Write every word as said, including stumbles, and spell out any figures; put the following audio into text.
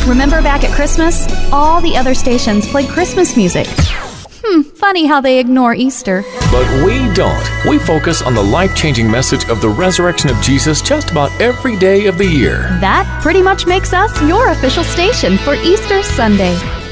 Remember back at Christmas? All the other stations played Christmas music. Hmm, funny how they ignore Easter. But we don't. We focus on the life-changing message of the resurrection of Jesus just about every day of the year. That pretty much makes us your official station for Easter Sunday.